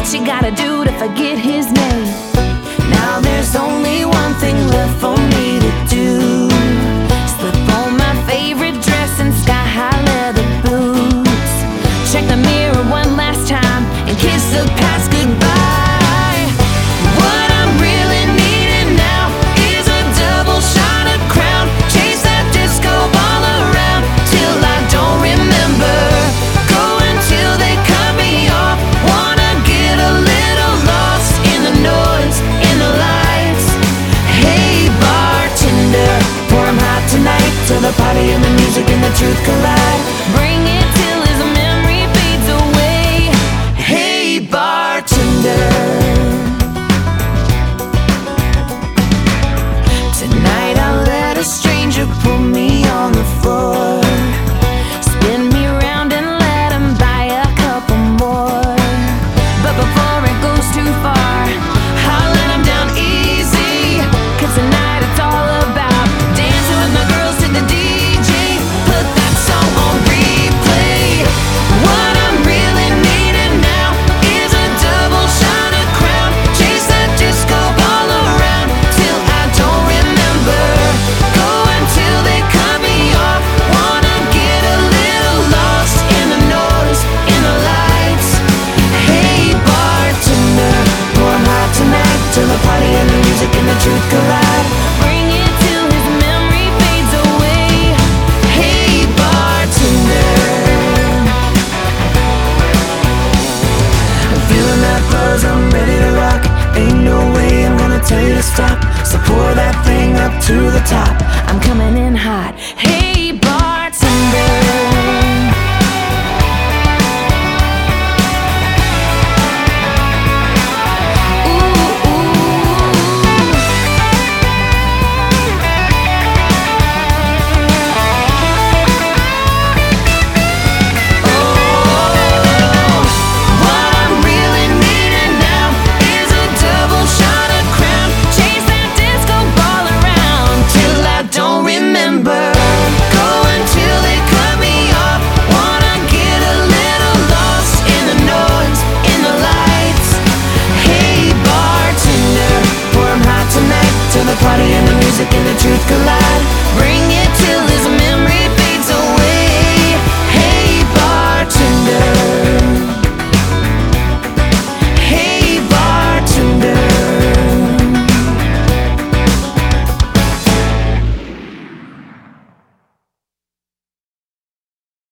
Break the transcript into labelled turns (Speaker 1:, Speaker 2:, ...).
Speaker 1: what you gotta do to forget his name. Now there's only one thing left for me to do. Slip on my favorite dress and sky-high leather boots. Check the mirror one last time and kiss the past goodbye. What I'm really needing now is a double shot of Crown. Chase that disco ball around till I don't remember. Go until they cut me off. Wanna get a little lost in the noise, in the lights. Hey bartender, pour 'em hot tonight till the party and the music and the truth collide. Bring it till his memory fades away. Hey bartender, tonight I'll let a stranger pull me on the floor. Spin me around and let him buy a couple more. But before it goes too far, I'll let him down easy. 'Cause tonight it's all about dancing with my girls to the DJ. Put that song on replay. What I'm really needing now is a double shot of Crown. Chase that disco ball around till I don't remember. Go until they cut me off. Wanna get a little lost in the noise, in the lights. Hey bartender, pour 'em hot tonight till the party and the music and the truth collide. Bring it till his memory fades away. Hey bartender, I'm feeling that buzz, I'm ready to rock. Ain't no way I'm gonna tell you to stop. So pour that thing up to the top. I'm coming in hot. Hey